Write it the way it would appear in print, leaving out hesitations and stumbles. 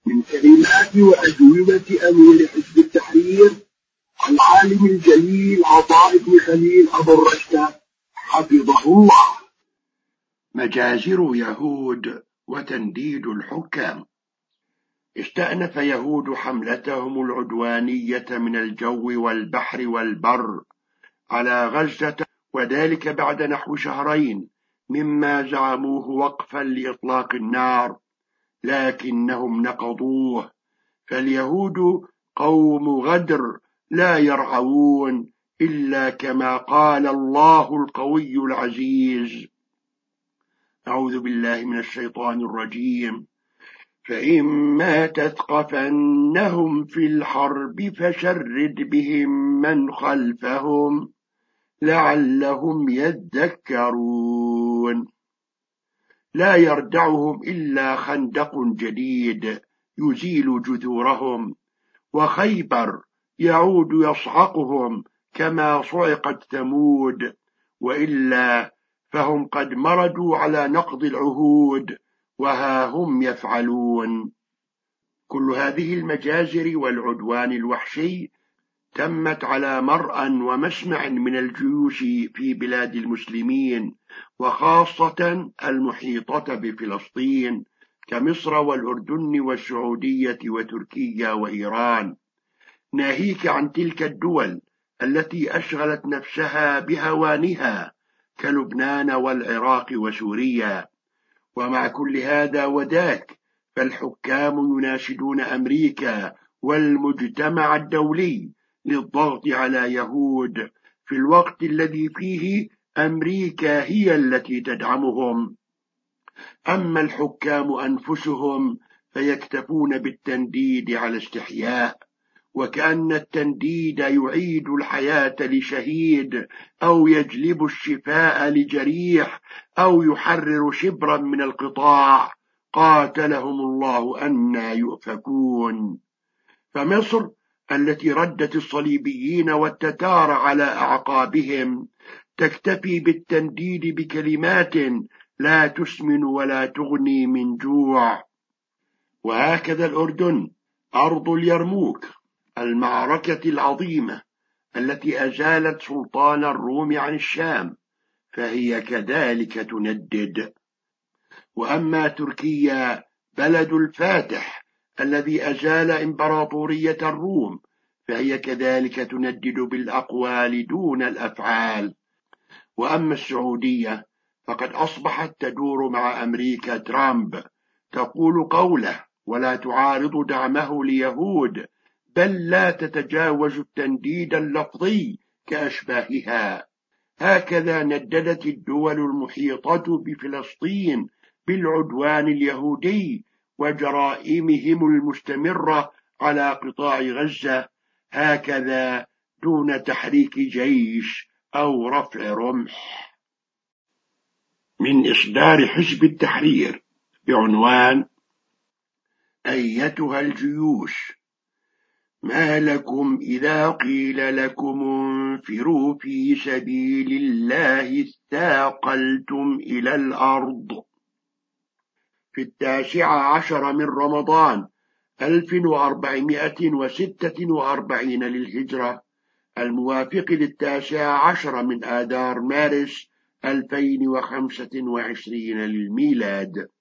من كلمات وأجوبة أمير حزب التحرير العالم الجليل عطاء بن خليل أبو الرشد حفظه الله. مجازر يهود وتنديد الحكام. استأنف يهود حملتهم العدوانية من الجو والبحر والبر على غزة، وذلك بعد نحو شهرين مما زعموه وقفا لإطلاق النار، لكنهم نقضوه، فاليهود قوم غدر لا يرعون إلا كما قال الله القوي العزيز. أعوذ بالله من الشيطان الرجيم. فإما تثقفنهم في الحرب فشرد بهم من خلفهم لعلهم يذكرون. لا يردعهم إلا خندق جديد يزيل جذورهم، وخيبر يعود يصعقهم كما صعقت ثمود، وإلا فهم قد مردوا على نقض العهود وها هم يفعلون. كل هذه المجازر والعدوان الوحشي تمت على مرأى ومسمع من الجيوش في بلاد المسلمين، وخاصة المحيطة بفلسطين كمصر والأردن والسعودية وتركيا وإيران، ناهيك عن تلك الدول التي أشغلت نفسها بهوانها كلبنان والعراق وسوريا. ومع كل هذا وذاك فالحكام يناشدون أمريكا والمجتمع الدولي للضغط على يهود في الوقت الذي فيه أمريكا هي التي تدعمهم. أما الحكام أنفسهم فيكتفون بالتنديد على استحياء، وكأن التنديد يعيد الحياة لشهيد أو يجلب الشفاء لجريح أو يحرر شبرا من القطاع. قاتلهم الله أنى يؤفكون. فمصر التي ردت الصليبيين والتتار على أعقابهم تكتفي بالتنديد بكلمات لا تسمن ولا تغني من جوع. وهكذا الأردن أرض اليرموك، المعركة العظيمة التي أزالت سلطان الروم عن الشام، فهي كذلك تندد. وأما تركيا بلد الفاتح الذي أزال إمبراطورية الروم، فهي كذلك تندد بالأقوال دون الأفعال. وأما السعودية فقد أصبحت تدور مع أمريكا ترامب، تقول قوله ولا تعارض دعمه ليهود، بل لا تتجاوز التنديد اللفظي كأشباهها. هكذا نددت الدول المحيطة بفلسطين بالعدوان اليهودي وجرائمهم المستمرة على قطاع غزة، هكذا دون تحريك جيش أو رفع رمح. من إصدار حزب التحرير بعنوان: أيتها الجيوش، ما لكم إذا قيل لكم انفروا في سبيل الله اثاقلتم إلى الأرض. في 19 من رمضان 1446 للهجرة، الموافق 19 من آذار مارس 2025 للميلاد.